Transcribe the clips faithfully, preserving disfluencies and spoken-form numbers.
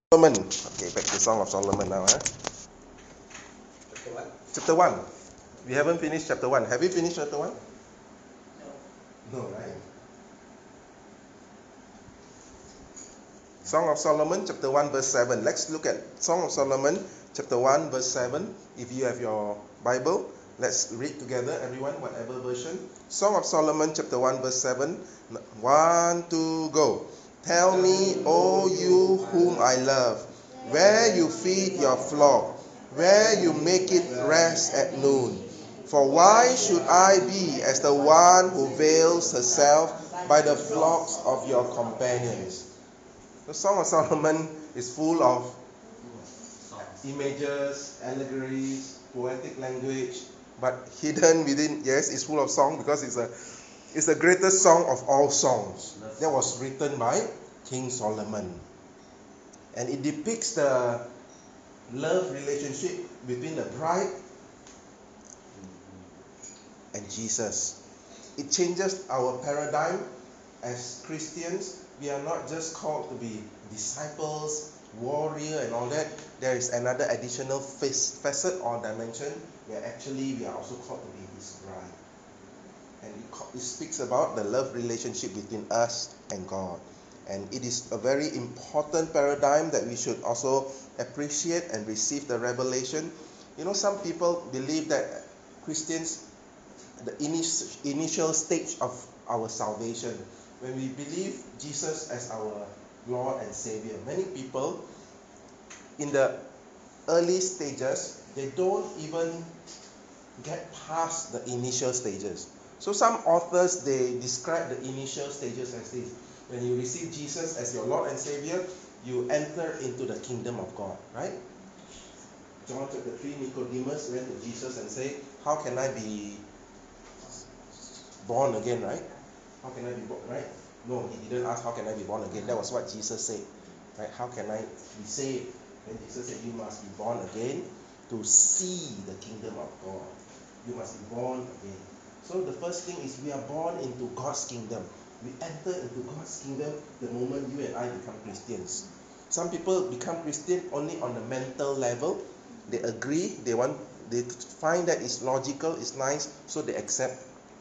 Solomon. Okay, back to Song of Solomon now. Eh? Chapter one? Chapter one. We haven't finished chapter one. Have you finished chapter one? No. No, right? Song of Solomon, chapter one, verse seven. Let's look at Song of Solomon, chapter one, verse seven. If you have your Bible, let's read together, everyone, whatever version. Song of Solomon, chapter one, verse seven. One, two, go. Tell me, O you whom I love, where you feed your flock, where you make it rest at noon. For why should I be as the one who veils herself by the flocks of your companions? The Song of Solomon is full of images, allegories, poetic language, but hidden within, yes, it's full of song because it's a it's the greatest song of all songs that was written by King Solomon. And it depicts the love relationship between the bride and Jesus. It changes our paradigm as Christians. We are not just called to be disciples, warrior and all that. There is another additional facet or dimension where actually we are also called to be his bride. And it, it speaks about the love relationship between us and God. And it is a very important paradigm that we should also appreciate and receive the revelation. You know, some people believe that Christians, the init- initial stage of our salvation, when we believe Jesus as our Lord and Savior, many people in the early stages, they don't even get past the initial stages. So some authors, they describe the initial stages as this. When you receive Jesus as your Lord and Savior, you enter into the kingdom of God, right? John chapter three, Nicodemus went to Jesus and said, how can I be born again, right? How can I be born, right? No, he didn't ask how can I be born again. That was what Jesus said, right? How can I be saved? And Jesus said, you must be born again to see the kingdom of God. You must be born again. So the first thing is we are born into God's kingdom. We enter into God's kingdom the moment you and I become Christians. Some people become Christian only on the mental level. They agree, they want, they find that it's logical, it's nice, so they accept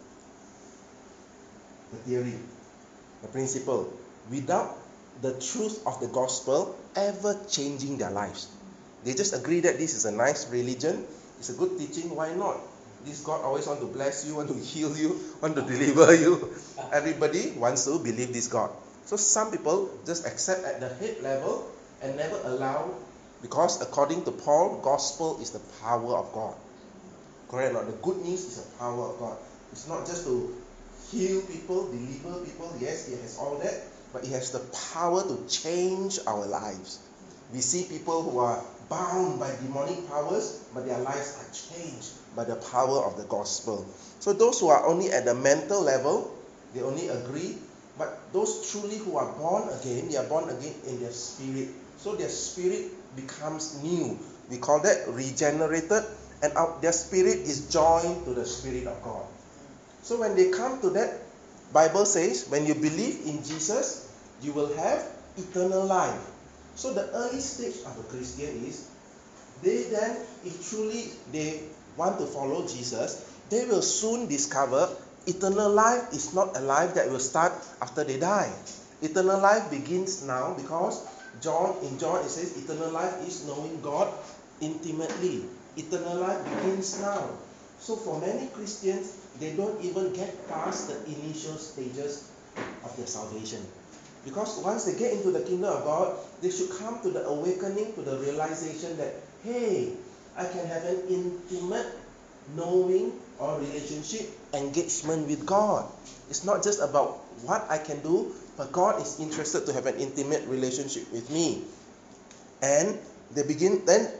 the theory, the principle, without the truth of the gospel ever changing their lives. They just agree that this is a nice religion, it's a good teaching, why not? This God always want to bless you, want to heal you, want to deliver you. Everybody wants to believe this God. So some people just accept at the head level and never allow, because according to Paul, gospel is the power of God. Correct or not? The good news is the power of God. It's not just to heal people, deliver people. Yes, it has all that, but it has the power to change our lives. We see people who are bound by demonic powers, but their lives are changed by the power of the gospel. So those who are only at the mental level, they only agree. But those truly who are born again, they are born again in their spirit. So their spirit becomes new. We call that regenerated, and our, their spirit is joined to the Spirit of God. So when they come to that, Bible says, when you believe in Jesus, you will have eternal life. So the early stage of a Christian is, they then, if truly they want to follow Jesus, they will soon discover eternal life is not a life that will start after they die. Eternal life begins now, because John in John it says eternal life is knowing God intimately. Eternal life begins now. So for many Christians, they don't even get past the initial stages of their salvation. Because once they get into the kingdom of God, they should come to the awakening, to the realization that, hey, I can have an intimate knowing or relationship, engagement with God. It's not just about what I can do, but God is interested to have an intimate relationship with me. And they begin then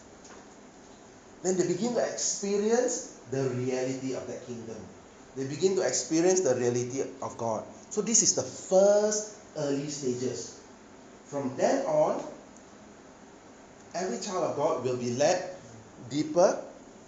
then they begin to experience the reality of that kingdom. They begin to experience the reality of God. So this is the first early stages. From then on, every child of God will be led deeper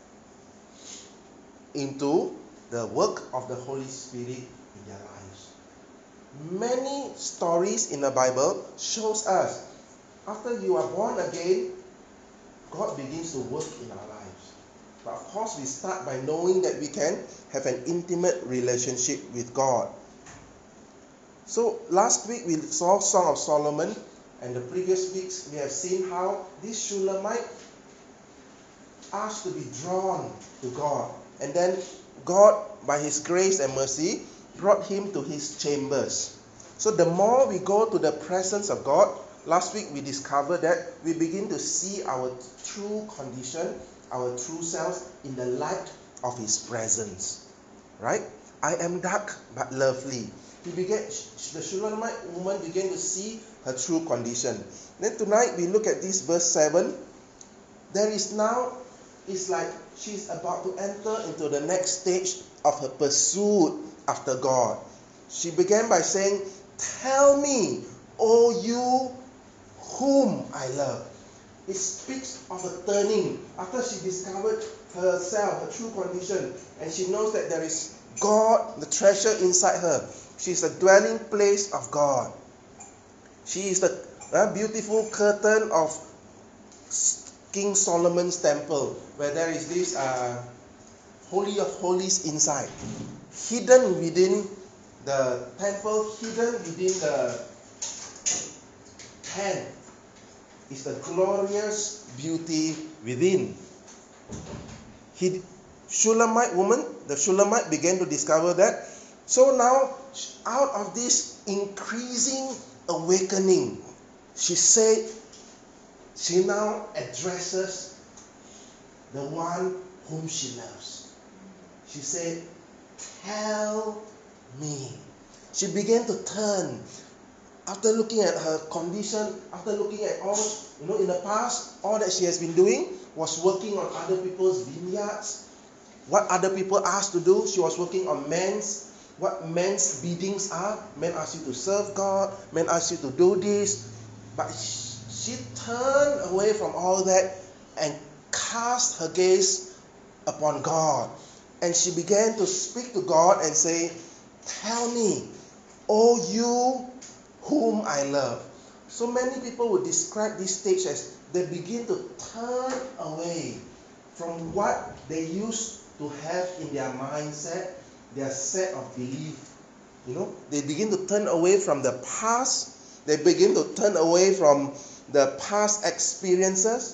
into the work of the Holy Spirit in their lives. Many stories in the Bible shows us After you are born again, God begins to work in our lives. But of course, we start by knowing that we can have an intimate relationship with God. So last week we saw Song of Solomon, and the previous weeks we have seen how this Shulamite asked to be drawn to God. And then God, by His grace and mercy, brought him to His chambers. So the more we go to the presence of God, last week we discovered that we begin to see our true condition, our true selves in the light of His presence. Right? I am dark but lovely. We began, the Shulamite woman began to see her true condition. Then tonight we look at this verse seven. There is now, it's like she's about to enter into the next stage of her pursuit after God. She began by saying, "Tell me, O you whom I love." It speaks of a turning after she discovered herself, her true condition, and she knows that there is God, the treasure inside her. She is the dwelling place of God. She is the uh, beautiful curtain of King Solomon's temple, where there is this uh, Holy of Holies inside. Hidden within the temple, hidden within the tent, is the glorious beauty within. He, Shulamite woman, the Shulamite began to discover that. So now, out of this increasing awakening, she said, she now addresses the one whom she loves. She said, "Tell me." She began to turn. After looking at her condition, after looking at all, you know, in the past, all that she has been doing was working on other people's vineyards. What other people asked to do, she was working on men's, what men's biddings are. Men ask you to serve God, men ask you to do this. But she turned away from all that and cast her gaze upon God. And she began to speak to God and say, "Tell me, O you whom I love." So many people would describe this stage as they begin to turn away from what they used to have in their mindset, their set of belief. You know, they begin to turn away from the past. They begin to turn away from the past experiences.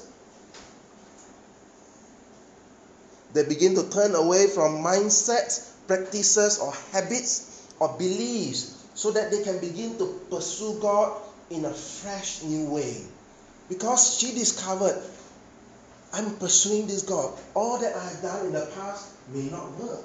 They begin to turn away from mindsets, practices, or habits, or beliefs, so that they can begin to pursue God in a fresh new way. Because she discovered, I'm pursuing this God. All that I have done in the past may not work.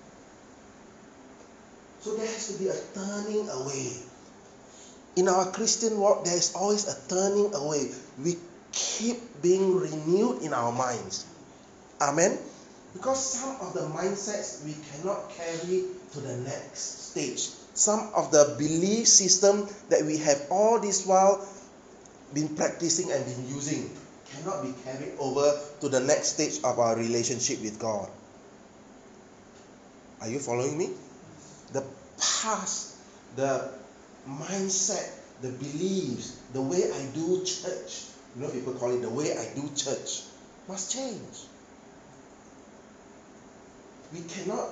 So there has to be a turning away. In our Christian walk, there is always a turning away. We keep being renewed in our minds. Amen? Because some of the mindsets we cannot carry to the next stage. Some of the belief system that we have all this while been practicing and been using cannot be carried over to the next stage of our relationship with God. Are you following me? The past, the mindset, the beliefs, the way I do church, you know, people call it the way I do church, must change. We cannot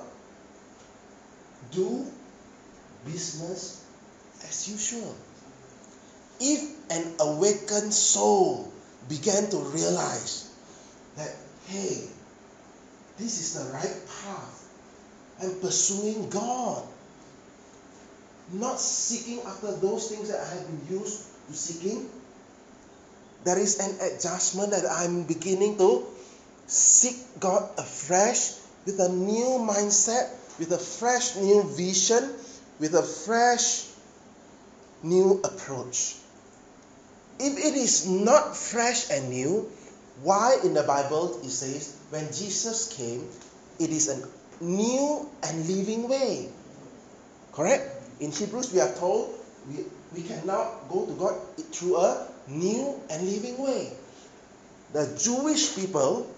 do business as usual. If an awakened soul began to realize that, hey, this is the right path, I'm pursuing God, not seeking after those things that I have been used to seeking, there is an adjustment that I'm beginning to seek God afresh with a new mindset, with a fresh new vision, with a fresh new approach. If it is not fresh and new, why in the Bible it says when Jesus came, it is a new and living way? Correct? In Hebrews we are told we, we can now go to God through a new and living way. The Jewish people,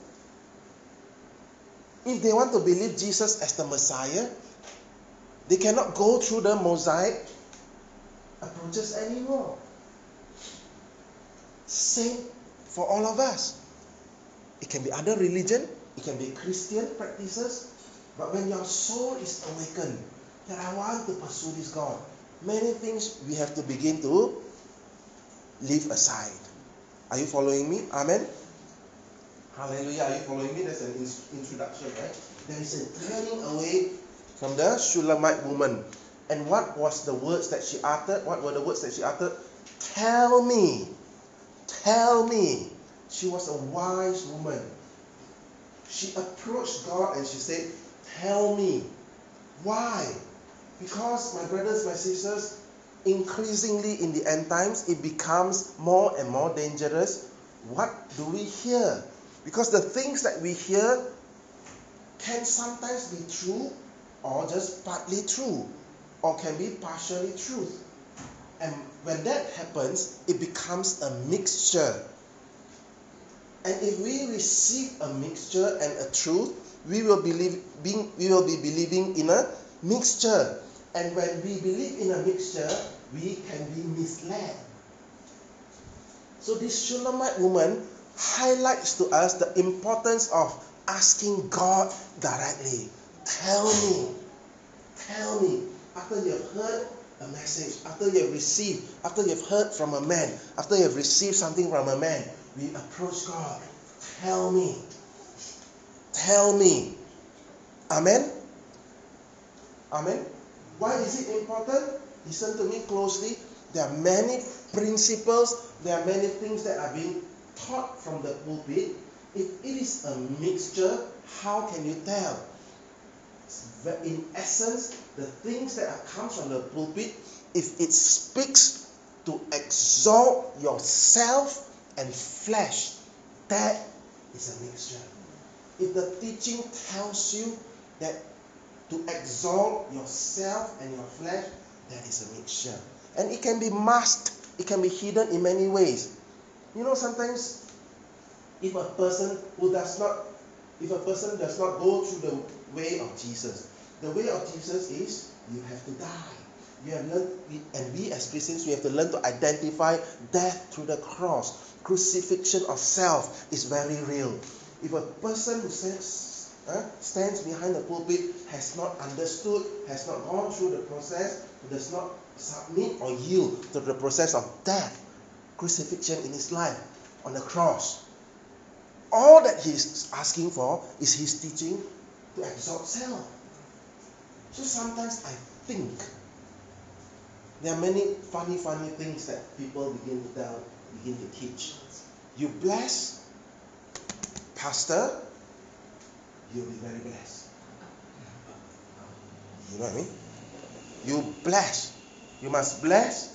if they want to believe Jesus as the Messiah, they cannot go through the Mosaic approaches anymore. Same for all of us. It can be other religion, it can be Christian practices, but when your soul is awakened, that I want to pursue this God, many things we have to begin to leave aside. Are you following me? Amen? Hallelujah. Are you following me? That's an in- introduction, right? There is a turning away from the Shulamite woman. And what was the words that she uttered? What were the words that she uttered? Tell me. Tell me. She was a wise woman. She approached God and she said, tell me. Why? Because, my brothers, my sisters, increasingly in the end times, it becomes more and more dangerous. What do we hear? Because the things that we hear can sometimes be true or just partly true, or can be partially truth. And when that happens, it becomes a mixture. And if we receive a mixture and a truth, we will believe being we will be believing in a mixture. And when we believe in a mixture, we can be misled. So this Shulamite woman highlights to us the importance of asking God directly. Tell me, tell me, after you have heard a message, after you have received, after you have heard from a man, after you have received something from a man, we approach God. Tell me, tell me. Amen? Amen? Why is it important? Listen to me closely. There are many principles, there are many things that are being taught from the pulpit. If it is a mixture, how can you tell? In essence, the things that are comes from the pulpit, if it speaks to exalt yourself and flesh, that is a mixture. If the teaching tells you that to exalt yourself and your flesh, that is a mixture. And it can be masked, it can be hidden in many ways. You know, sometimes if a person who does not, if a person does not go through the way of Jesus, the way of Jesus is you have to die. You have learned, and we as Christians, we have to learn to identify death through the cross. Crucifixion of self is very real. If a person who says, uh, stands behind the pulpit has not understood, has not gone through the process, does not submit or yield to the process of death, crucifixion in his life on the cross, all that he's asking for is his teaching to exalt self. So sometimes I think there are many funny, funny things that people begin to tell, begin to teach. You bless, pastor, you'll be very blessed. You know what I mean? You bless. You must bless,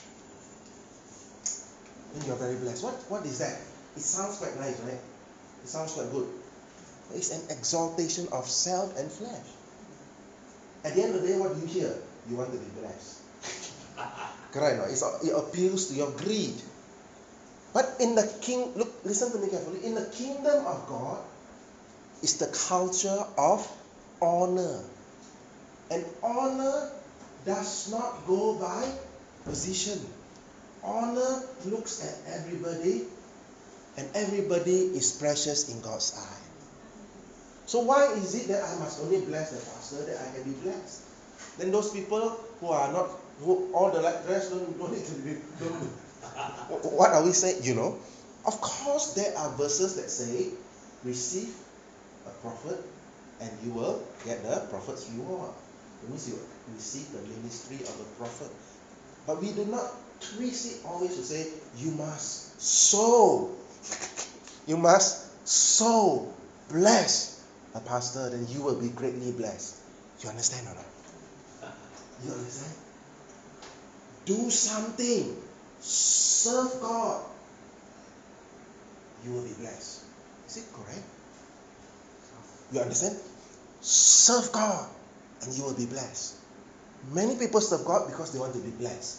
then you're very blessed. What, what is that? It sounds quite nice, right? It sounds quite good. It's an exaltation of self and flesh. At the end of the day, what do you hear? You want to be blessed. Correct, no? It's, it appeals to your greed. But in the king, look, listen to me carefully. In the kingdom of God, is the culture of honor. And honor does not go by position. Honor looks at everybody, and everybody is precious in God's eye. So why is it that I must only bless the pastor, that I can be blessed? Then those people who are not, who all the rest don't, don't need to be, don't, what are we saying? You know, of course there are verses that say, receive a prophet and you will get the prophet's reward. It means you receive the ministry of a prophet. But we do not twist it always to say, you must sow. You must sow. Bless a pastor, then you will be greatly blessed. You understand or not? You understand? Do something. Serve God. You will be blessed. Is it correct? You understand? Serve God and you will be blessed. Many people serve God because they want to be blessed.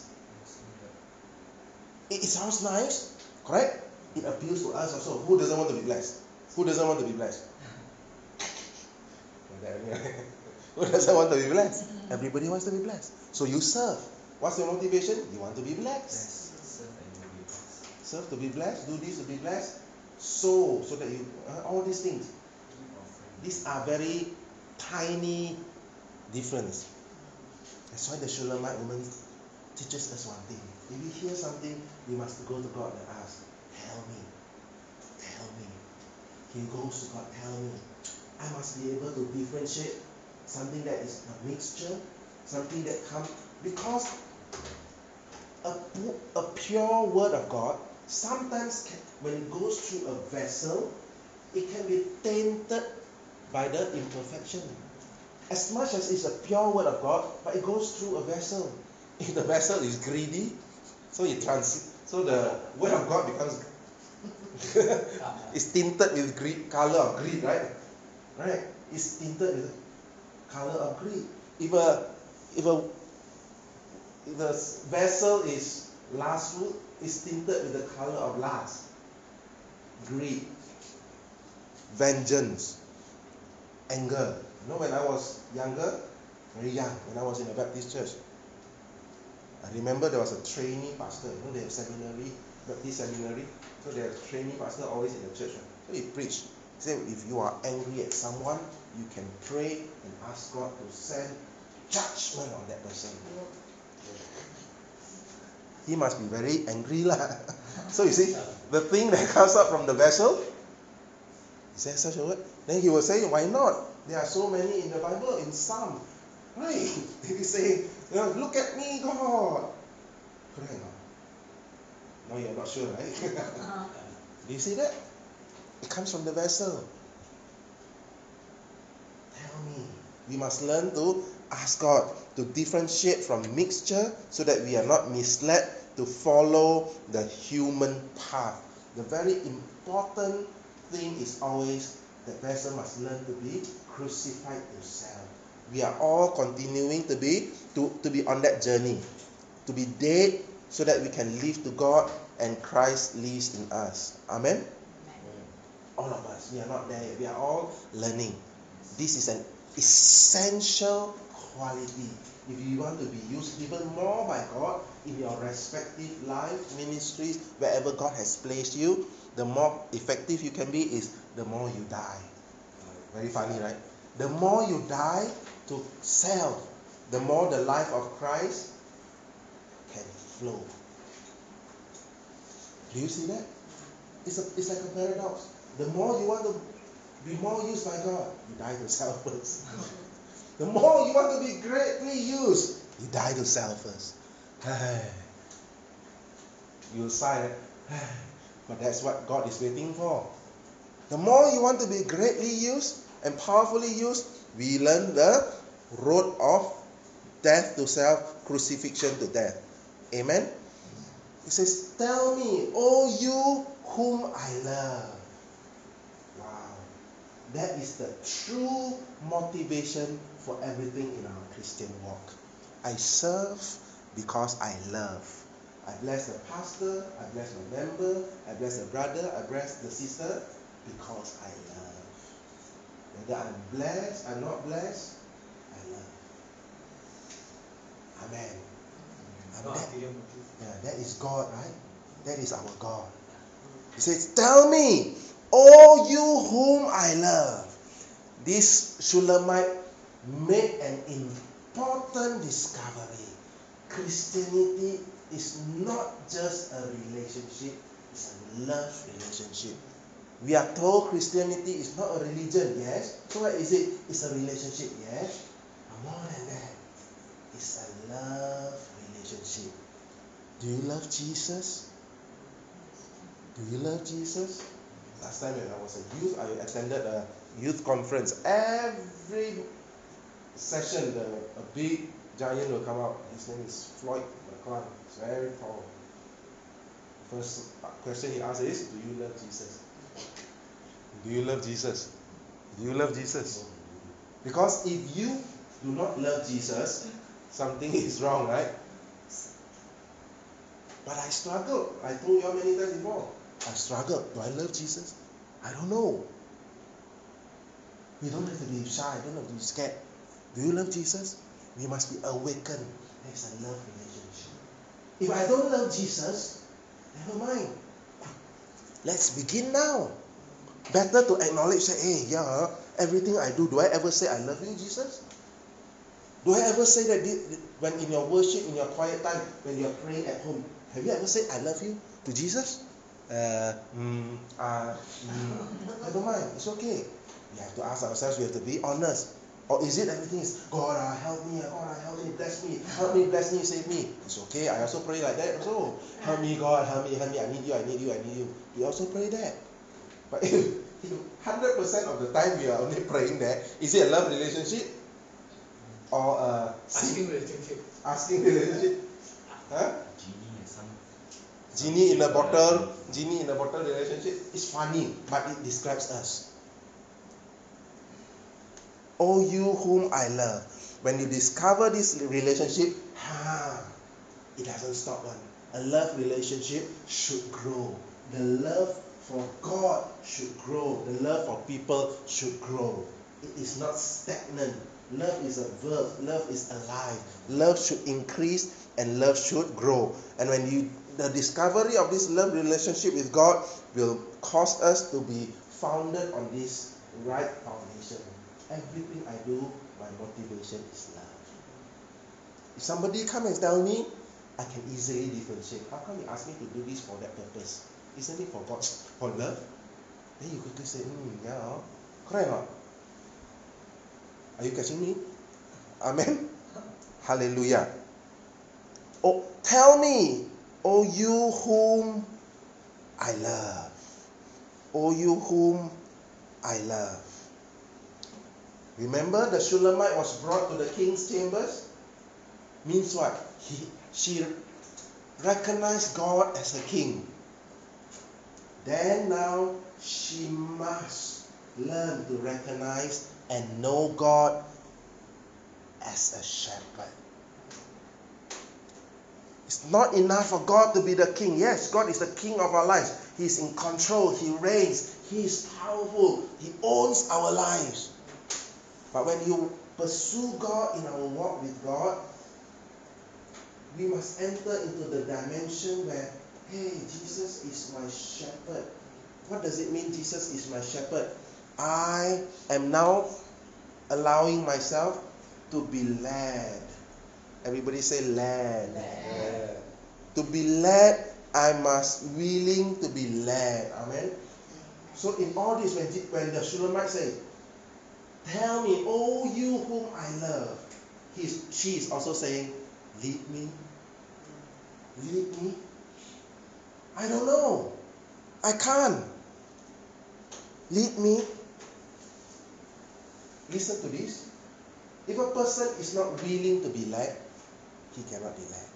It, it sounds nice, correct? It appeals to us also. Who doesn't want to be blessed? Who doesn't want to be blessed? Who doesn't want to be blessed? Everybody wants to be blessed. So you serve. What's your motivation? You want to be blessed. serve to be blessed, do this to be blessed, sow so that you, uh, all these things. These are very tiny difference. That's why the Shulamite woman teaches us one thing. If we hear something, we must go to God and ask, tell me, tell me. He goes to God, tell me. I must be able to differentiate something that is a mixture, something that comes, because a, a pure word of God, sometimes can, when it goes through a vessel, it can be tainted by the imperfection. As much as it's a pure word of God, but it goes through a vessel. If the vessel is greedy, so it trans so the word of God becomes it's tinted with greed, color of greed, right? Right? It's tinted with color of greed. If a if a if the vessel is lustful, it's tinted with the color of lust, greed, vengeance, anger. You know, when I was younger, very young, when I was in a Baptist church, I remember there was a trainee pastor. You know, they have seminary, Baptist seminary. So they have a trainee pastor always in the church. So he preached. He said, if you are angry at someone, you can pray and ask God to send judgment on that person. He must be very angry lah. So you see, the thing that comes up from the vessel, is there such a word? Then he will say, why not? There are so many in the Bible, in some. Right? He say, you know, look at me, God. Correct or not? No, you're not sure, right? Do you see that? It comes from the vessel. Tell me. We must learn to ask God to differentiate from mixture so that we are not misled to follow the human path. The very important thing is always the vessel must learn to be crucified to self. We are all continuing to be to, to be on that journey, to be dead so that we can live to God and Christ lives in us. Amen? Amen. All of us, we are not there yet. We are all learning. This is an essential quality. If you want to be used even more by God in your respective life, ministries, wherever God has placed you, the more effective you can be is the more you die. Very funny, right? The more you die to self, the more the life of Christ can flow. Do you see that? It's, a, it's like a paradox. The more you want to be more used by God, you die to self first. The more you want to be greatly used, you die to self first. You'll sigh, but that's what God is waiting for. The more you want to be greatly used and powerfully used, we learn the road of death to self, crucifixion to death. Amen? It says, tell me, O you whom I love. Wow. That is the true motivation for everything in our Christian walk. I serve because I love. I bless the pastor, I bless my member, I bless the brother, I bless the sister because I love. Whether I'm blessed, I'm not blessed, I love. Amen. And that, yeah, that is God, right? That is our God. He says, tell me, O you whom I love. This Shulamite made an important discovery. Christianity is not just a relationship, it's a love relationship. We are told Christianity is not a religion, yes. So what is it? It's a relationship, yes. But more than that, it's a love relationship. Do you love Jesus? Do you love Jesus? Last time when I was a youth, I attended a youth conference. Every session, the, a big giant will come out. His name is Floyd McClung. He's very tall. First question he asks is, do you love Jesus? Do you love Jesus? Do you love Jesus? Because if you do not love Jesus, something is wrong, right? But I struggled. I told you how many times before. I struggled. Do I love Jesus? I don't know. We don't have to be shy. Don't have to be scared. Do you love Jesus? We must be awakened. There's a love relationship. If I don't love Jesus, never mind. Let's begin now. Better to acknowledge, say, hey, yeah, everything I do, do I ever say I love you, Jesus? Do I ever say that thi- when in your worship, in your quiet time, when you're praying at home, have you ever said I love you to Jesus? Uh, mm, uh, mm, I don't mind. It's okay. We have to ask ourselves. We have to be honest. Or is it everything is God? Uh, help me. uh, God, uh, help me. Bless me. Help me. Bless me. Save me. It's okay. I also pray like that. Also, help me, God. Help me. Help me. I need you. I need you. I need you. We also pray that. But if hundred percent of the time we are only praying that, is it a love relationship or a Asking relationship. asking relationship? Huh? Genie and some. Genie in a bottle, genie in a bottle relationship is funny, but it describes us. Oh, you whom I love. When you discover this relationship, ha, it doesn't stop one. A love relationship should grow. The love for God should grow. The love for people should grow. It is not stagnant. Love is a verb. Love is alive. Love should increase and love should grow. And when you, the discovery of this love relationship with God will cause us to be founded on this right foundation. Everything I do, my motivation is love. If somebody come and tell me, I can easily differentiate. How come you ask me to do this for that purpose? Isn't it for God's for love? Then you quickly say, hmm, yeah, correct or not? Are you catching me? Amen. Hallelujah. Oh, tell me, O you whom I love. O you whom I love. Remember, the Shulamite was brought to the king's chambers. Means what? He, she recognized God as a king. Then now she must learn to recognize and know God as a shepherd. It's not enough for God to be the king. Yes, God is the king of our lives. He's in control. He reigns. He is powerful. He owns our lives. But when you pursue God in our walk with God, we must enter into the dimension where, hey, Jesus is my shepherd. What does it mean, Jesus is my shepherd? I am now allowing myself to be led. Everybody say led. Led. To be led, I must willing to be led. Amen. So in all this, when, when the Shulamite say, tell me, oh you whom I love, he's, she is also saying, lead me. Lead me. I don't know. I can't. Lead me. Listen to this. If a person is not willing to be led, he cannot be led.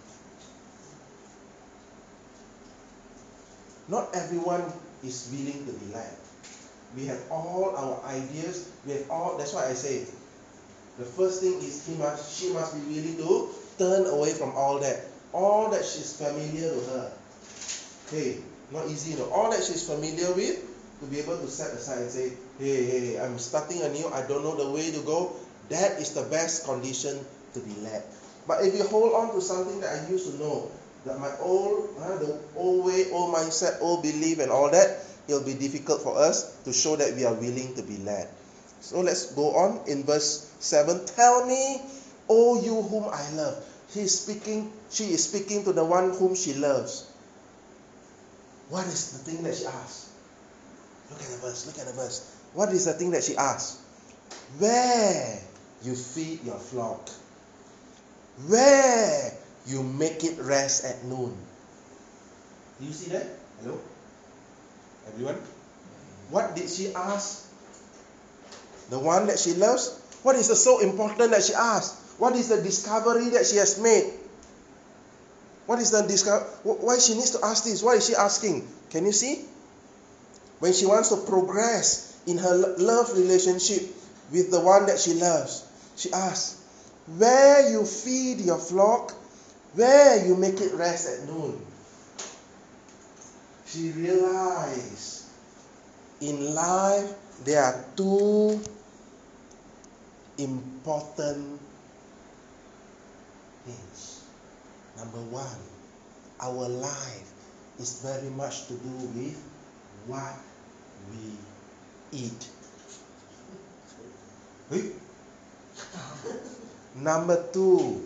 Not everyone is willing to be led. We have all our ideas. We have all. That's why I say, the first thing is he must, she must be willing to turn away from all that. All that she's familiar to her. Hey, not easy, no. All that she's familiar with, to be able to set aside and say, hey, hey, hey, I'm starting anew. I don't know the way to go. That is the best condition to be led. But if you hold on to something that I used to know, that my old, uh, the old way, old mindset, old belief and all that, it'll be difficult for us to show that we are willing to be led. So let's go on in verse seven. Tell me, O you whom I love. He's speaking, she is speaking to the one whom she loves. What is the thing that she asks? Look at the verse, look at the verse. What is the thing that she asks? Where you feed your flock. Where you make it rest at noon. Do you see that? Hello? Everyone? What did she ask? The one that she loves? What is the so important that she asked? What is the discovery that she has made? What is the discovery? Why she needs to ask this? Why is she asking? Can you see? When she wants to progress in her love relationship with the one that she loves, she asks, where you feed your flock, where you make it rest at noon. She realized in life there are two important things. Number one, our life is very much to do with what we eat. Hey? Number two,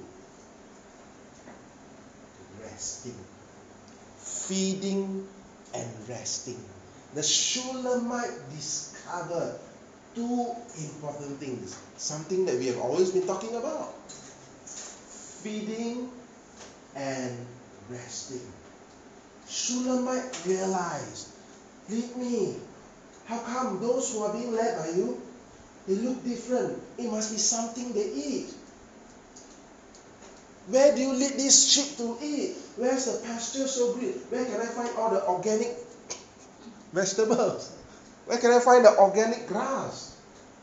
resting. Feeding and resting. The Shulamite discovered two important things. Something that we have always been talking about. Feeding and resting. Shulamite realized, lead me. How come those who are being led by you, they look different? It must be something they eat. Where do you lead these sheep to eat? Where's the pasture so great? Where can I find all the organic vegetables? Where can I find the organic grass?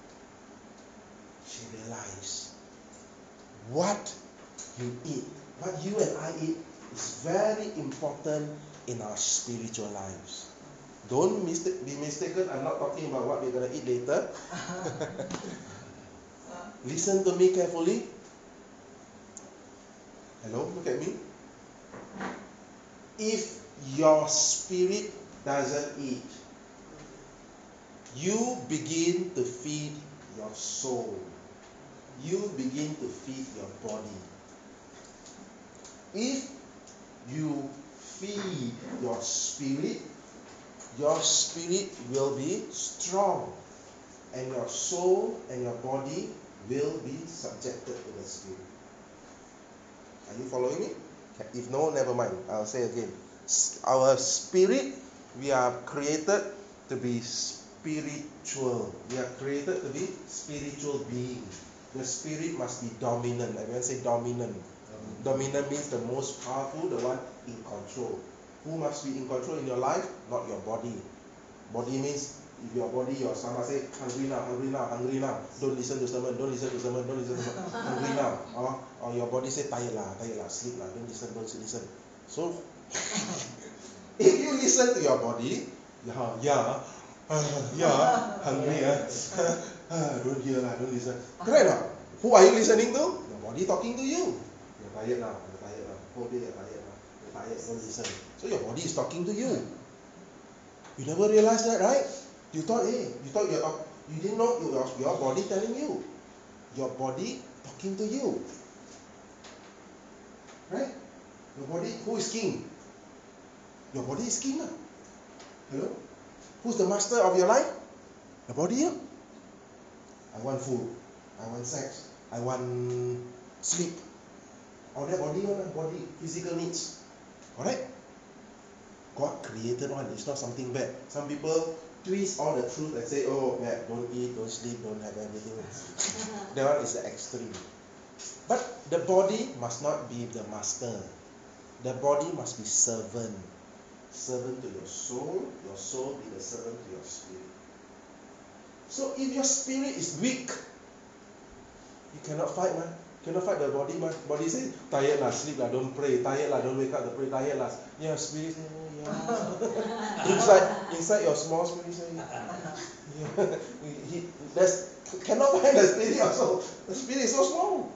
She realized what you eat, what you and I eat, is very important in our spiritual lives. Don't mistake, be mistaken, I'm not talking about what we're going to eat later. Listen to me carefully. Hello, look at me. If your spirit doesn't eat, you begin to feed your soul. You begin to feed your body. If you feed your spirit, your spirit will be strong, and your soul and your body will be subjected to the spirit. Are you following me? If no, never mind. I'll say again. Our spirit, we are created to be spiritual. We are created to be spiritual beings. The spirit must be dominant. Everyone say dominant. Dominant. Dominant means the most powerful, the one in control. Who must be in control in your life? Not your body. Body means if your body, your stomach say, hungry now, hungry now, hungry now. Don't listen to sermon, don't listen to sermon, don't listen to sermon. Hungry now. Or, or your body say, tired lah, tired lah, sleep lah, don't listen, don't listen. So, if you listen to your body, yeah, yeah, uh, yeah, hungry, uh, uh, don't hear lah, don't listen. Correct or not? Who are you listening to? Your body talking to you. You're tired now, you're tired now. Whole day you're tired now. You're tired, don't listen. So your body is talking to you. You never realized that, right? You thought, hey, you thought you're, you didn't know it was your body telling you. Your body talking to you. Right? Your body, who is king? Your body is king. Huh? Hello? Who's the master of your life? Your body. Huh? I want food. I want sex. I want sleep. All that body, body, physical needs. Alright? God created one. It's not something bad. Some people twist all the truth and say, oh, bad, don't eat, don't sleep, don't have anything. That one is the extreme. But the body must not be the master. The body must be servant. Servant to your soul, your soul be the servant to your spirit. So if your spirit is weak, you cannot fight, man. Cannot fight the body, man. Body say, tired lah, sleep lah, don't pray. Tired lah, don't wake up to pray. Tired lah. Yeah, spirit say, oh yeah. inside, inside your small spirit say, yeah. he, there's, cannot find the spirit also. The spirit is so small.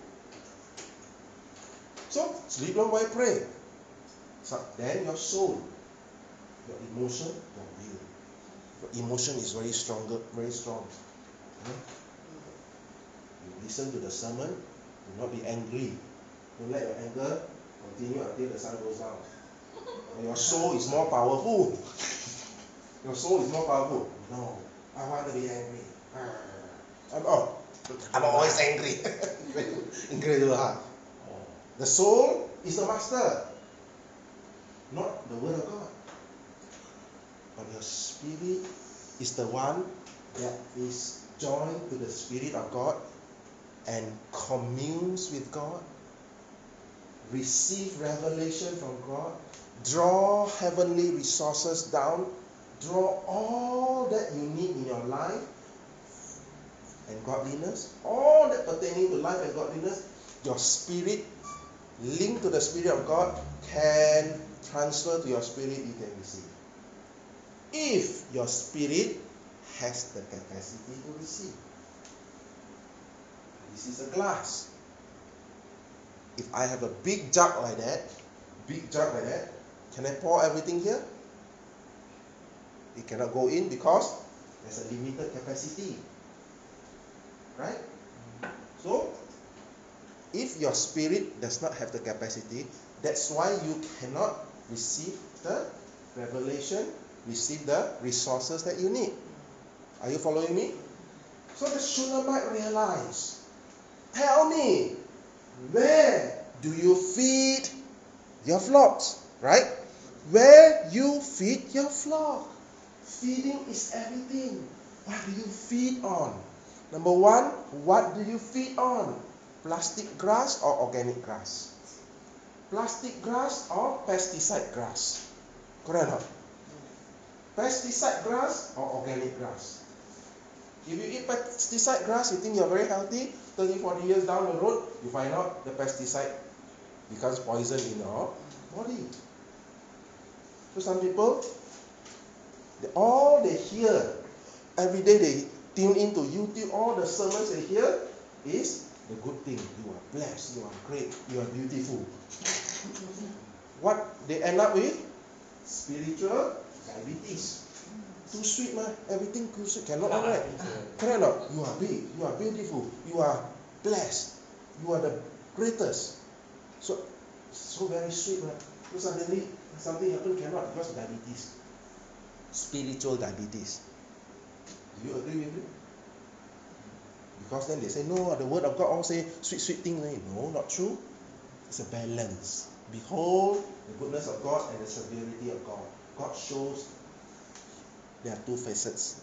So, sleep long while pray. So, then your soul, your emotion, your will. Your emotion is very stronger, very strong. Okay? You listen to the sermon, do not be angry. Don't let your anger continue until the sun goes down. And your soul is more powerful. Your soul is more powerful. No, I want to be angry. I'm, oh, I'm always angry. Incredible heart. The soul is the master, not the word of God. But your spirit is the one that is joined to the Spirit of God and communes with God, receive revelation from God, draw heavenly resources down, draw all that you need in your life and godliness, all that pertaining to life and godliness, your spirit linked to the Spirit of God can transfer to your spirit, you can receive. If your spirit has the capacity to receive. This is a glass. If I have a big jug like that, big jug like that, can I pour everything here? It cannot go in because there's a limited capacity. Right? So, if your spirit does not have the capacity, that's why you cannot receive the revelation, receive the resources that you need. Are you following me? So the Shulamite realized, tell me, where do you feed your flocks? Right? Where you feed your flock. Feeding is everything. What do you feed on? Number one, what do you feed on? Plastic grass or organic grass? Plastic grass or pesticide grass? Correct or not? Pesticide grass or organic grass? If you eat pesticide grass, you think you're very healthy. thirty, forty years down the road, you find out the pesticide becomes poison in your body. So some people, they, all they hear, every day they tune into YouTube, all the sermons they hear is the good thing. You are blessed, you are great, you are beautiful. What they end up with? Spiritual diabetes. Too sweet, man. Everything too sweet. Cannot, right? Correct or not? You are big, you are beautiful, you are blessed, you are the greatest. So, so very sweet, man. So suddenly, something happened, cannot, because diabetes. Spiritual diabetes. Do you agree with me? Because then they say, no, the word of God all say sweet, sweet thing. No, not true. It's a balance. Behold the goodness of God and the severity of God. God shows there are two facets.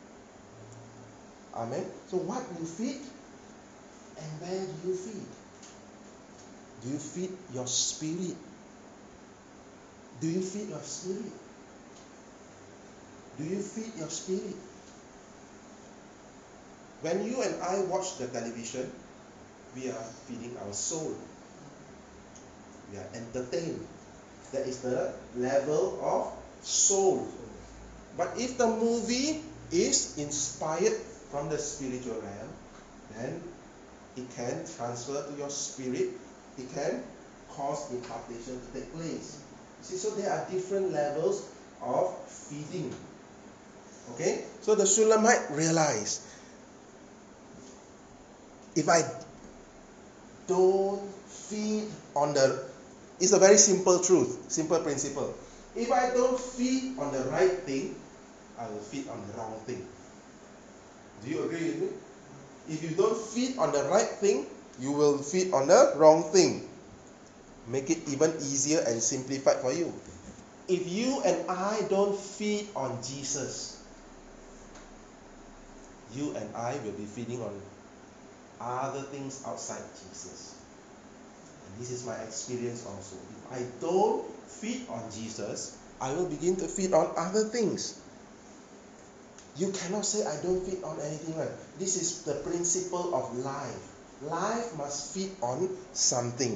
Amen. So what you feed and where do you feed? Do you feed your spirit? Do you feed your spirit? Do you feed your spirit? When you and I watch the television, we are feeding our soul. We are entertained. That is the level of soul. But if the movie is inspired from the spiritual realm, then it can transfer to your spirit. It can cause impartation to take place. See, so there are different levels of feeding. Okay? So the Shulamite realized, if I don't feed on the, it's a very simple truth, simple principle. If I don't feed on the right thing, I will feed on the wrong thing. Do you agree with me? If you don't feed on the right thing, you will feed on the wrong thing. Make it even easier and simplified for you. If you and I don't feed on Jesus, you and I will be feeding on other things outside Jesus. And this is my experience also. If I don't feed on Jesus, I will begin to feed on other things. You cannot say I don't feed on anything. Right? This is the principle of life. Life must feed on something.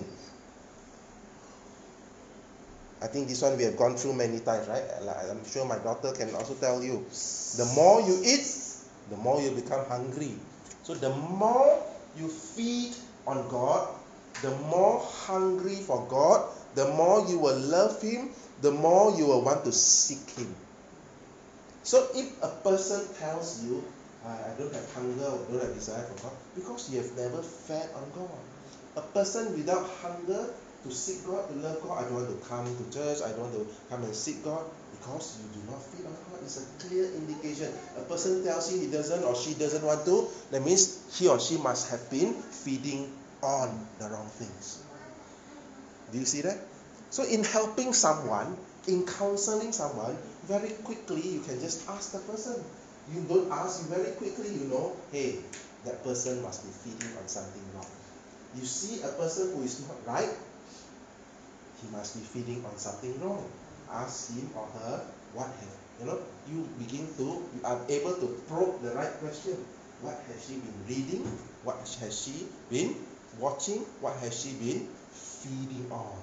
I think this one we have gone through many times, right? I'm sure my daughter can also tell you. The more you eat, the more you become hungry. So the more you feed on God, the more hungry for God, the more you will love Him, the more you will want to seek Him. So if a person tells you, I don't have hunger or don't have desire for God, because you have never fed on God. A person without hunger to seek God, to love God, I don't want to come to church, I don't want to come and seek God, because you do not feed on God. It's a clear indication. A person tells you he doesn't or she doesn't want to, that means he or she must have been feeding on the wrong things. Do you see that? So in helping someone, in counseling someone, very quickly you can just ask the person. You don't ask, you very quickly you know, hey, that person must be feeding on something wrong. You see a person who is not right, he must be feeding on something wrong. Ask him or her what have, you know, you begin to, you are able to probe the right question. What has she been reading? What has she been watching? What has she been feeding on?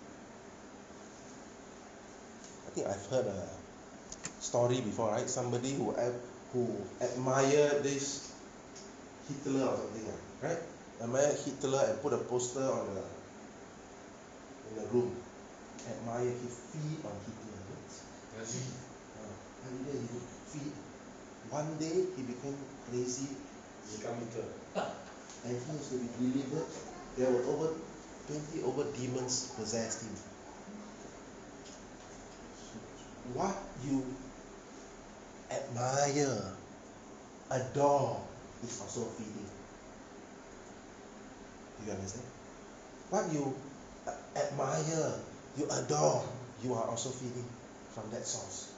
I think I've heard a story before, right? Somebody who who admired this Hitler or something, right? Admire Hitler and put a poster on the in the room. Admire, he feed on Hitler. Does he? Uh, Every day he would feed. One day he became crazy, Become into and he has to be delivered. There were over twenty over demons possessed him. What you admire, adore, is also feeding. Do you understand? What you uh, admire, you adore, you are also feeding from that source.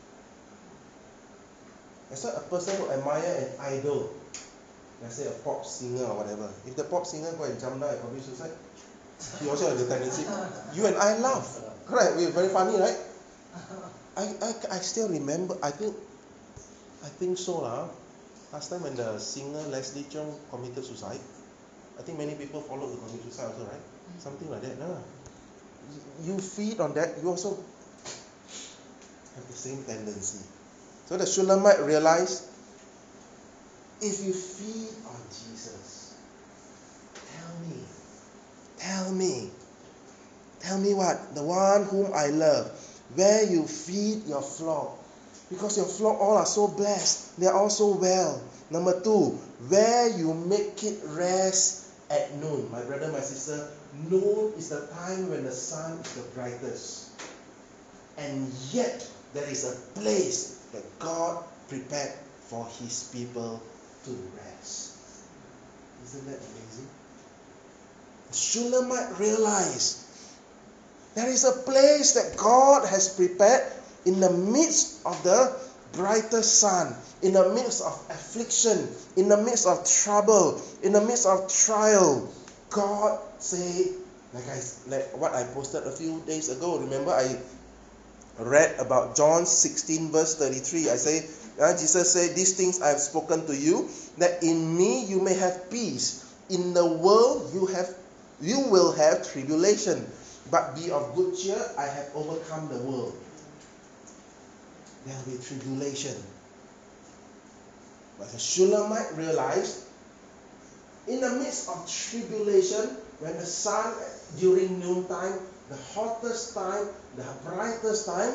That's why a person who admire an idol, let's say a pop singer or whatever, if the pop singer go and jump down and commit suicide, he also has the tendency. You and I laugh, correct? We're very funny, right? I, I, I still remember. I think I think so lah. Last time when the singer Leslie Cheung committed suicide, I think many people followed to commit suicide also, right? Something like that. Nah. You feed on that, you also have the same tendency. So the Shulamite realized, if you feed on Jesus, tell me, tell me, tell me what? The one whom I love, where you feed your flock. Because your flock all are so blessed, they are all so well. Number two, where you make it rest at noon. My brother, my sister, noon is the time when the sun is the brightest. And yet, there is a place that God prepared for his people to rest. Isn't that amazing? The Shulamite realized there is a place that God has prepared in the midst of the brightest sun, in the midst of affliction, in the midst of trouble, in the midst of trial. God said, like I like what I posted a few days ago. Remember, I read about John sixteen verse thirty-three. I say, uh, Jesus said, "These things I have spoken to you, that in me you may have peace. In the world you have, you will have tribulation, but be of good cheer. I have overcome the world." There will be tribulation. But the Shulamite realized, in the midst of tribulation, when the sun during noontime, the hottest time, the brightest time,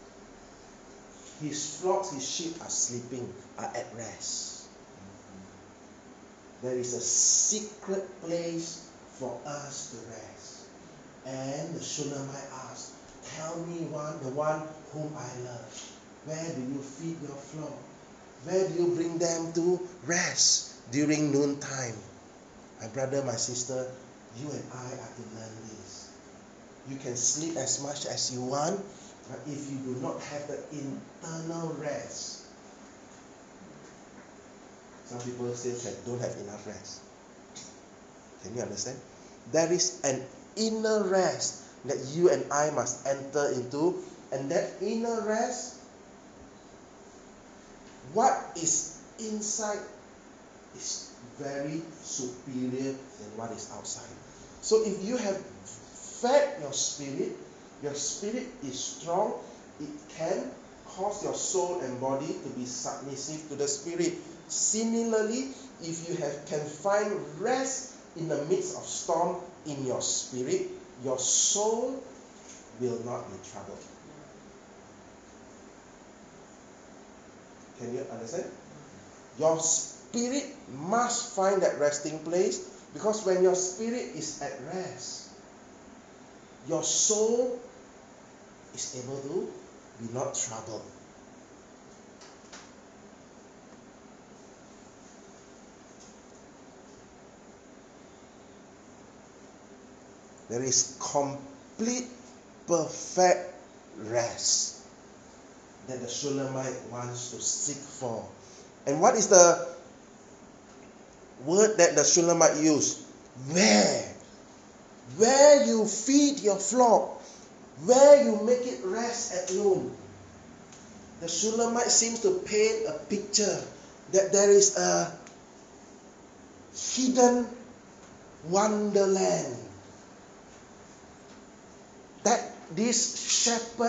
his flocks, his sheep are sleeping, are at rest. There is a secret place for us to rest. And the Shulamite asked, tell me one, the one whom I love. Where do you feed your flock? Where do you bring them to rest during noontime? My brother, my sister, you and I are to learn this. You can sleep as much as you want, but if you do not have the internal rest, some people say that don't have enough rest. Can you understand? There is an inner rest that you and I must enter into, and that inner rest, what is inside is very superior than what is outside. So if you have fed your spirit, your spirit is strong, it can cause your soul and body to be submissive to the spirit. Similarly, if you have can find rest in the midst of storm in your spirit, your soul will not be troubled. Can you understand? Your spirit must find that resting place, because when your spirit is at rest, your soul is able to be not troubled. There is complete, perfect rest that the Shulamite wants to seek for. And what is the word that the Shulamite used? Where? Where you feed your flock, where you make it rest at noon. The Shulamite seems to paint a picture that there is a hidden wonderland that this shepherd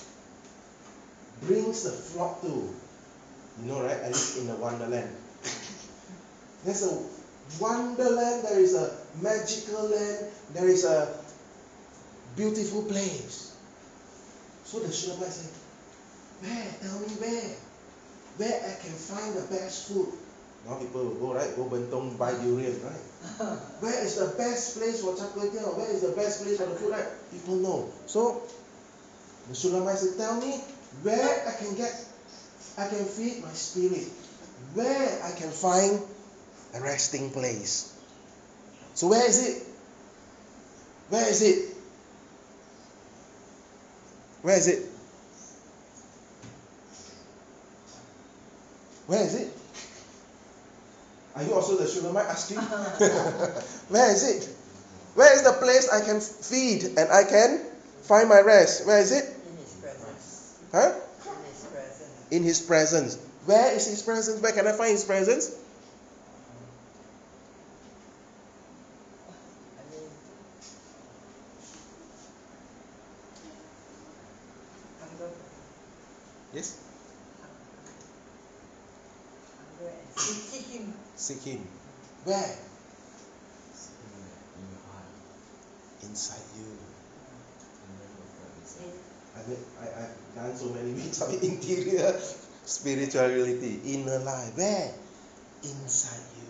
brings the flock to. You know, right? At least in the wonderland. There's a wonderland, there is a magical land, there is a beautiful place. So the Shulamite said, Where? Tell me where. Where I can find the best food. Now people will go, right? Go Bentong, buy durian, right? Where is the best place for char kway teow? Where is the best place for the food, right? People know. So, the Shulamite said, tell me where I can get, I can feed my spirit. Where I can find a resting place. So where is it? Where is it? Where is it? Where is it? Are you also the Shulamite asking? Where is it? Where is the place I can feed and I can find my rest? Where is it? In His presence. Huh? In His presence. In His presence. Where is His presence? Where can I find His presence? I mean, hunger, Yes? hunger and seek, seek Him. Seek Him. Where? In your heart. Inside you. In, I mean, I, I've done so many weeks of interior spirituality, inner life. Where? Inside you.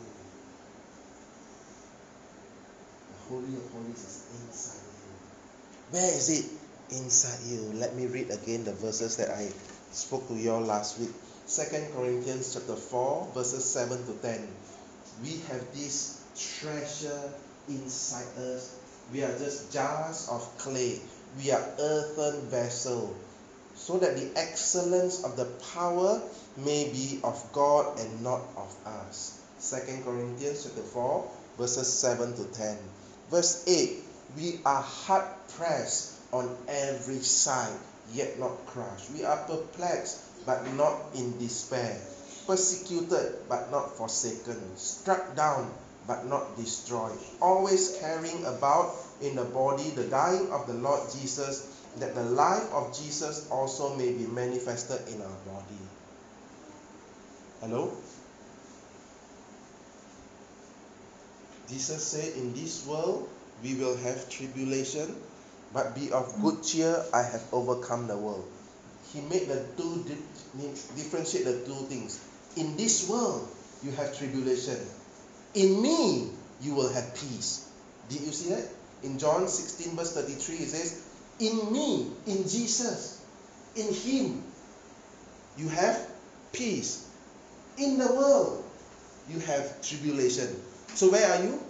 The Holy of Holies is inside you. Where is it? Inside you. Let me read again the verses that I spoke to you all last week. Second Corinthians chapter four, verses seven to ten. We have this treasure inside us. We are just jars of clay. We are earthen vessel, so that the excellence of the power may be of God and not of us. Second Corinthians chapter four, verses seven to ten. Verse eight, we are hard pressed on every side, yet not crushed. We are perplexed, but not in despair. Persecuted, but not forsaken. Struck down, but not destroyed. Always carrying about in the body the dying of the Lord Jesus, that the life of Jesus also may be manifested in our body. Hello? Jesus said, in this world we will have tribulation, but be of good cheer, I have overcome the world. He made the two, differentiate the two things. In this world you have tribulation. In me you will have peace. Did you see that? In John sixteen verse thirty-three it says, in me, in Jesus, in Him, you have peace. In the world, you have tribulation. So where are you?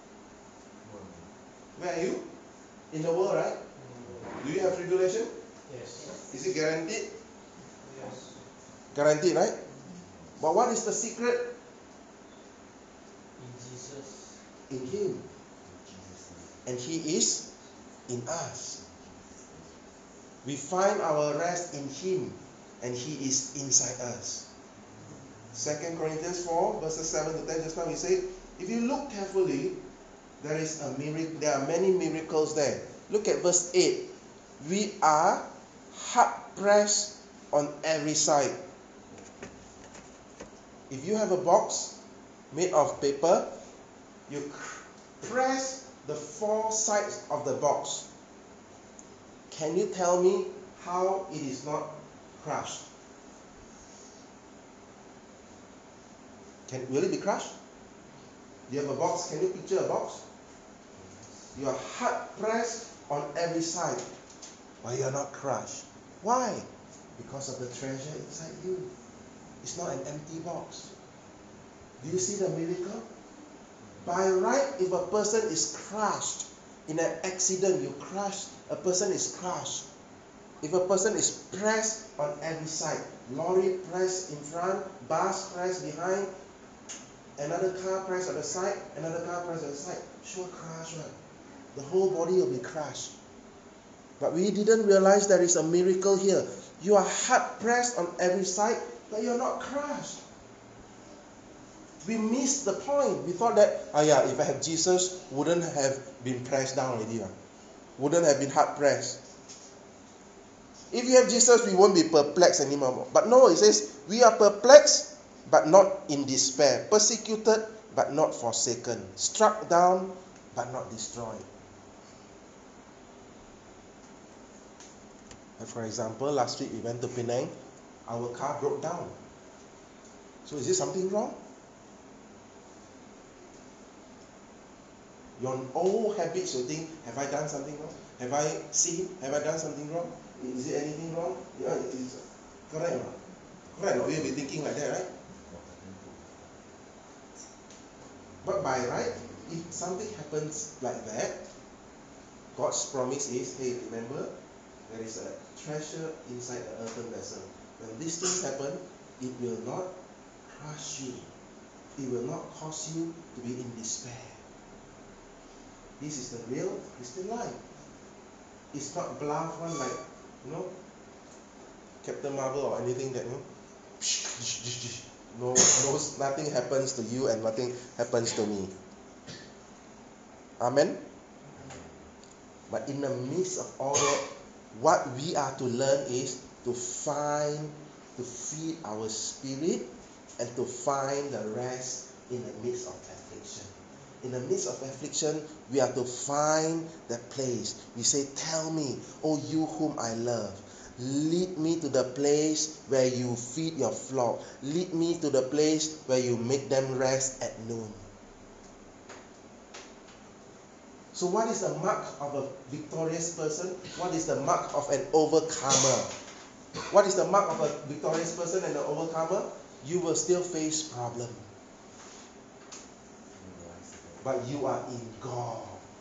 Where are you? In the world, right? Do you have tribulation? Yes. Is it guaranteed? Yes. Guaranteed, right? But what is the secret? In Jesus. In Him. And He is in us. We find our rest in Him, and He is inside us. Second Corinthians four, verses seven to ten, just now we said, if you look carefully, there is a miracle, there are many miracles there. Look at verse eight. We are hard pressed on every side. If you have a box made of paper, you press the four sides of the box. Can you tell me how it is not crushed? Can, will it be crushed? You have a box, can you picture a box? You are hard pressed on every side, but you are not crushed. Why? Because of the treasure inside you. It's not an empty box. Do you see the miracle? By right, if a person is crushed, in an accident you crush, a person is crushed. If a person is pressed on every side, lorry pressed in front, bus pressed behind, another car pressed on the side, another car pressed on the side, sure crash, right? The whole body will be crushed. But we didn't realize there is a miracle here. You are hard pressed on every side, but you're not crushed. We missed the point. We thought that, oh yeah, if I have Jesus, wouldn't have been pressed down already. Right? Wouldn't have been hard pressed. If you have Jesus, we won't be perplexed anymore. But no, it says, we are perplexed, but not in despair. Persecuted, but not forsaken. Struck down, but not destroyed. Like for example, last week we went to Penang, our car broke down. So is there something wrong? Your old habits, you think, have I done something wrong? Have I sinned? Have I done something wrong? Is there anything wrong? Yeah, it is. Correct or not? Correct or not? We'll be thinking like that, right? But by right, if something happens like that, God's promise is, hey, remember, there is a treasure inside the earthen vessel. When these things happen, it will not crush you. It will not cause you to be in despair. This is the real Christian life. It's not bluff one like, you know, Captain Marvel or anything that, you know, no, no, nothing happens to you and nothing happens to me. Amen? But in the midst of all that, what we are to learn is to find, to feed our spirit and to find the rest in the midst of affliction. In the midst of affliction, we are to find that place. We say, tell me, oh you whom I love, lead me to the place where you feed your flock. Lead me to the place where you make them rest at noon. So what is the mark of a victorious person? What is the mark of an overcomer? What is the mark of a victorious person and an overcomer? You will still face problems. But you are in God.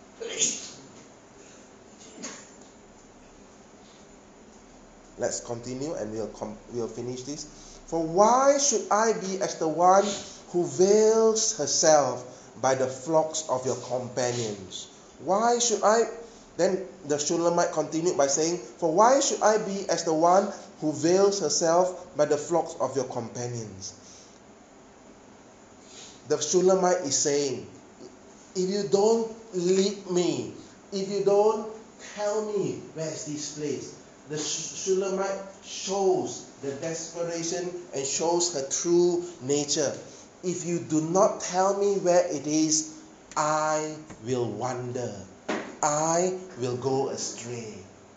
Let's continue and we'll, com- we'll finish this. For why should I be as the one who veils herself by the flocks of your companions? Why should I? Then the Shulamite continued by saying, for why should I be as the one who veils herself by the flocks of your companions? The Shulamite is saying, if you don't lead me, if you don't tell me where is this place, the Shulamite shows the desperation and shows her true nature. If you do not tell me where it is, I will wander. I will go astray.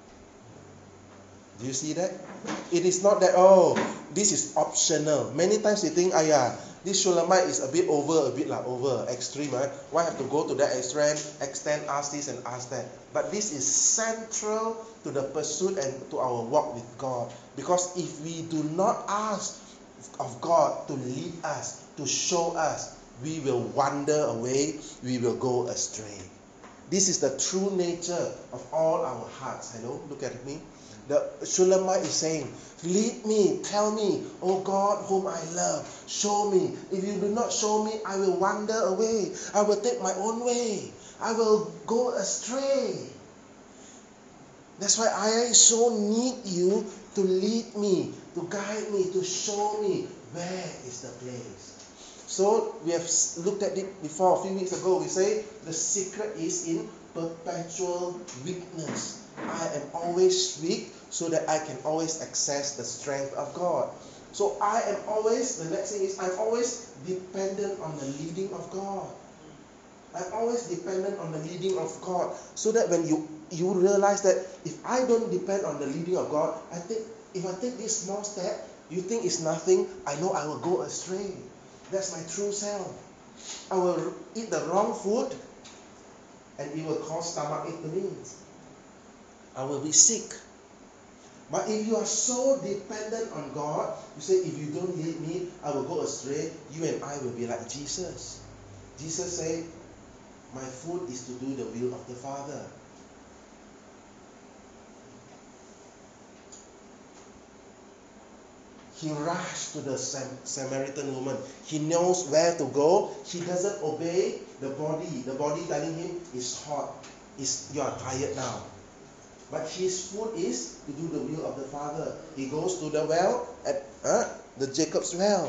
Do you see that? It is not that, oh, this is optional. Many times you think, ah yeah, this Shulamite is a bit over, a bit like over, extreme, right? Why have to go to that extreme, extend, ask this and ask that? But this is central to the pursuit and to our walk with God. Because if we do not ask of God to lead us, to show us, we will wander away, we will go astray. This is the true nature of all our hearts. Hello, look at me. The Shulamite is saying, lead me, tell me, oh God whom I love, show me. If you do not show me, I will wander away. I will take my own way. I will go astray. That's why I so need you to lead me, to guide me, to show me where is the place. So we have looked at it before, a few weeks ago. We say the secret is in perpetual weakness. I am always weak so that I can always access the strength of God. So I am always, the next thing is, I'm always dependent on the leading of God. I'm always dependent on the leading of God. So that when you, you realize that if I don't depend on the leading of God, I think if I take this small step, you think it's nothing, I know I will go astray. That's my true self. I will eat the wrong food and it will cause stomachache to me. I will be sick. But if you are so dependent on God, you say, if you don't lead me, I will go astray. You and I will be like Jesus. Jesus said, my food is to do the will of the Father. He rushed to the Sam- Samaritan woman. He knows where to go. He doesn't obey the body. The body telling him, it's hot. It's, you are tired now. But his food is to do the will of the Father. He goes to the well, at uh, the Jacob's well.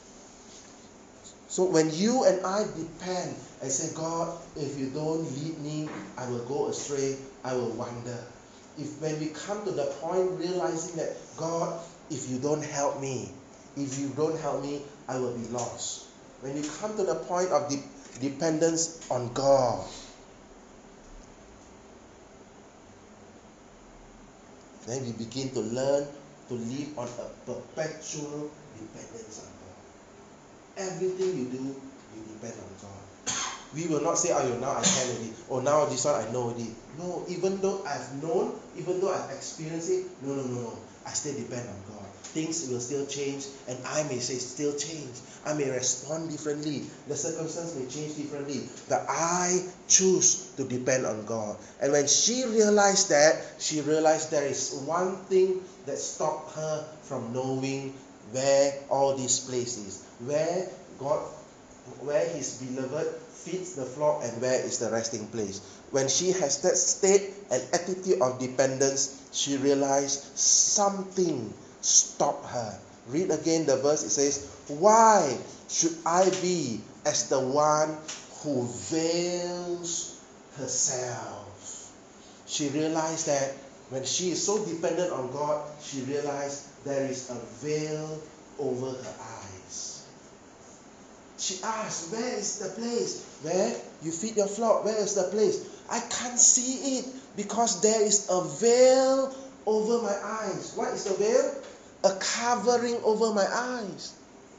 So when you and I depend and say, God, if you don't lead me, I will go astray, I will wander. If when we come to the point realizing that, God, if you don't help me, if you don't help me, I will be lost. When you come to the point of de- dependence on God, then we begin to learn to live on a perpetual dependence on God. Everything you do, you depend on God. We will not say, oh, now I can already. Oh, now this one I know already. No, even though I've known, even though I've experienced it, no, no, no, no. I still depend on God. Things will still change, and I may say still change. I may respond differently. The circumstance may change differently. But I choose to depend on God. And when she realized that, she realized there is one thing that stopped her from knowing where all these places, where God, where His beloved feeds the flock, and where is the resting place. When she has that state and attitude of dependence, she realized something stopped her. Read again the verse. It says, why should I be as the one who veils herself? She realized that when she is so dependent on God, she realized there is a veil over her eyes. She asked, where is the place where you feed your flock? Where is the place? I can't see it because there is a veil over my eyes. What is the veil? A covering over my eyes.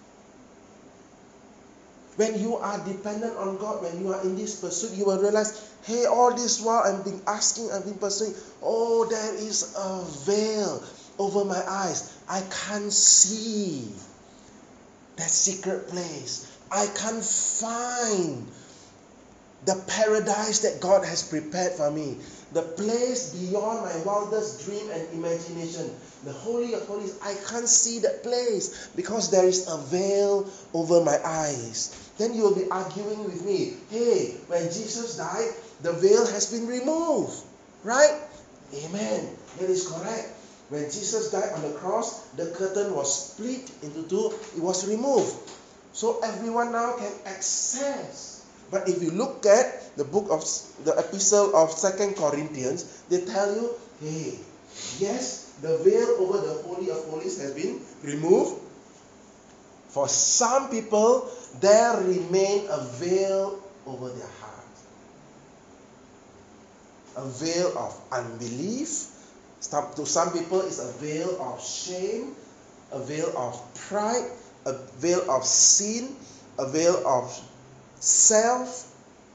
When you are dependent on God, when you are in this pursuit, you will realize, hey, all this while I've been asking, I've been pursuing, oh, there is a veil over my eyes. I can't see that secret place. I can't find the paradise that God has prepared for me. The place beyond my wildest dream and imagination. The Holy of Holies. I can't see that place because there is a veil over my eyes. Then you will be arguing with me. Hey, when Jesus died, the veil has been removed. Right? Amen. That is correct. When Jesus died on the cross, the curtain was split into two. It was removed. So everyone now can access. But if you look at the book of the epistle of Second Corinthians, they tell you, hey, yes, the veil over the Holy of Holies has been removed. For some people, there remain a veil over their heart. A veil of unbelief. To some people, it's a veil of shame, a veil of pride, a veil of sin, a veil of self.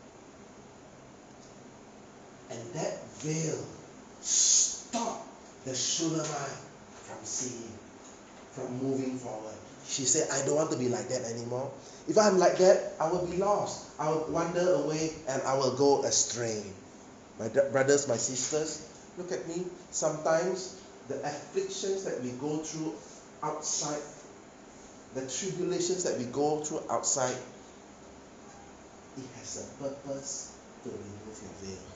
And that veil stopped the Shulamite from seeing, from moving forward. She said, I don't want to be like that anymore. If I'm like that, I will be lost. I will wander away and I will go astray. My brothers, my sisters, look at me. Sometimes the afflictions that we go through outside, the tribulations that we go through outside, it has a purpose to remove your veil.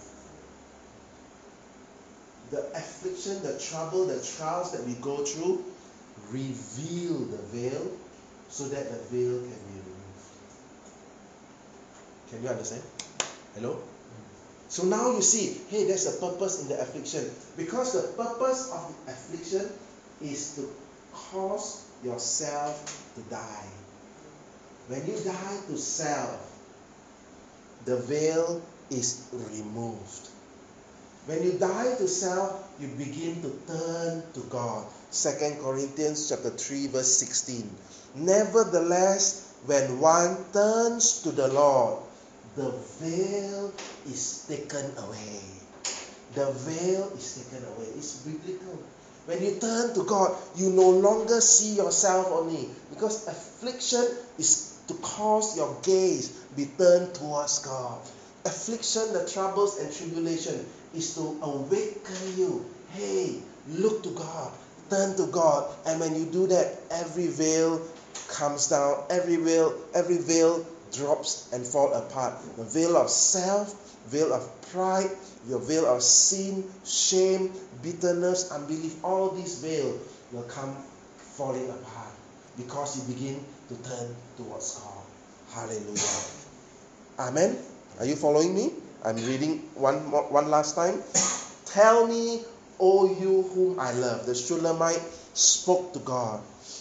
The affliction, the trouble, the trials that we go through reveal the veil so that the veil can be removed. Can you understand? Hello? So now you see, hey, there's a purpose in the affliction. Because the purpose of the affliction is to cause yourself to die. When you die to self, the veil is removed. When you die to self, you begin to turn to God. Second Corinthians chapter three verse sixteen. Nevertheless, when one turns to the Lord, the veil is taken away. The veil is taken away. It's biblical. When you turn to God, you no longer see yourself only. Because affliction is to cause your gaze be turned towards God. Affliction, the troubles and tribulation is to awaken you. Hey, look to God. Turn to God. And when you do that, every veil comes down. Every veil, every veil drops and fall apart. The veil of self, veil of pride, the veil of sin, shame, bitterness, unbelief, all these veils will come falling apart because you begin to turn towards God. Hallelujah. Amen. Are you following me? I'm reading one more, one last time. Tell me, O you whom I love. The Shulamite spoke to God.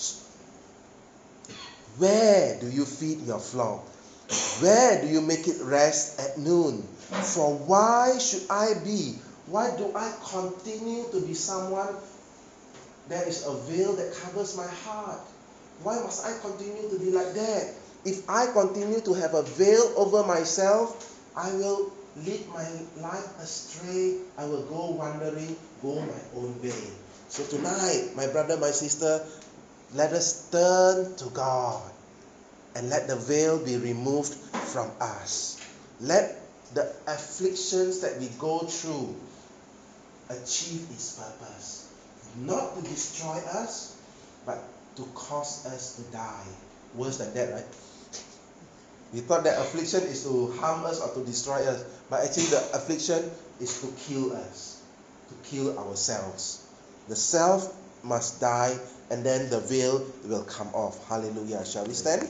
Where do you feed your flock? Where do you make it rest at noon? For why should I be Why do I continue to be someone? There is a veil that covers my heart. Why must I continue to be like that? If I continue to have a veil over myself, I will lead my life astray. I will go wandering, go my own way. So tonight, my brother, my sister, let us turn to God and let the veil be removed from us. Let the afflictions that we go through achieve its purpose. Not to destroy us, but to cause us to die. Worse than that, right? We thought that affliction is to harm us or to destroy us, but actually the affliction is to kill us, to kill ourselves. The self must die, and then the veil will come off. Hallelujah. Shall we stand?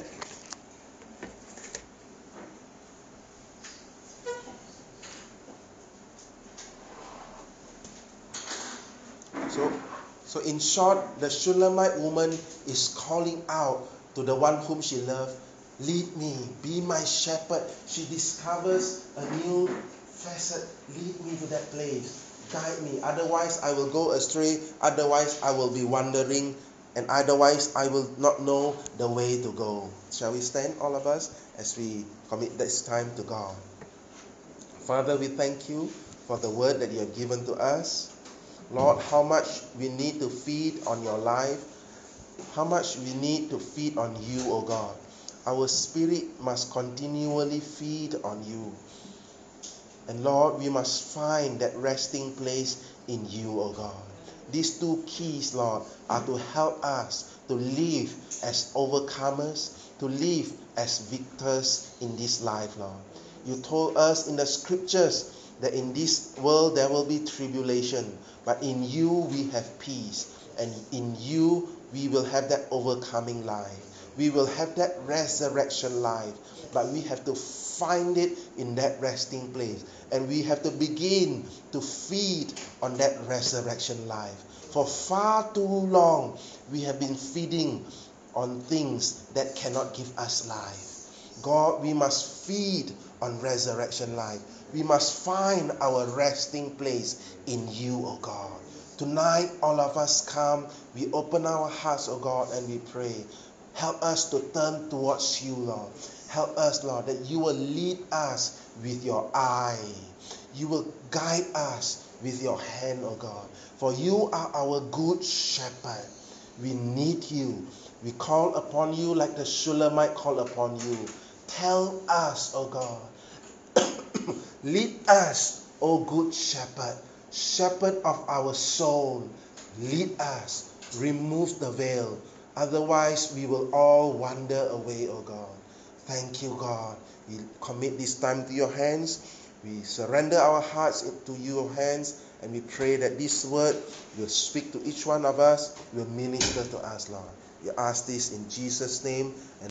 So, so in short, the Shulamite woman is calling out to the one whom she loved, lead me, be my shepherd. She discovers a new facet. Lead me to that place. Guide me. Otherwise, I will go astray. Otherwise, I will be wandering. And otherwise, I will not know the way to go. Shall we stand, all of us, as we commit this time to God? Father, we thank you for the word that you have given to us. Lord, how much we need to feed on your life. How much we need to feed on you, O God. Our spirit must continually feed on you. And Lord, we must find that resting place in you, O God. These two keys, Lord, are to help us to live as overcomers, to live as victors in this life, Lord. You told us in the scriptures that in this world there will be tribulation, but in you we have peace, and in you we will have that overcoming life. We will have that resurrection life, but we have to find it in that resting place, and we have to begin to feed on that resurrection life. For far too long we have been feeding on things that cannot give us life. God, we must feed on resurrection life. We must find our resting place in you, O God. Tonight, all of us come, we open our hearts, O God, and we pray. Help us to turn towards you, Lord. Help us, Lord, that you will lead us with your eye. You will guide us with your hand, O God. For you are our good shepherd. We need you. We call upon you like the Shulamite called upon you. Tell us, O God. Lead us, O good shepherd, shepherd of our soul. Lead us. Remove the veil. Otherwise, we will all wander away, O God. Thank you, God. We commit this time to your hands. We surrender our hearts into your hands, and we pray that this word will speak to each one of us, will minister to us, Lord. We ask this in Jesus' name. And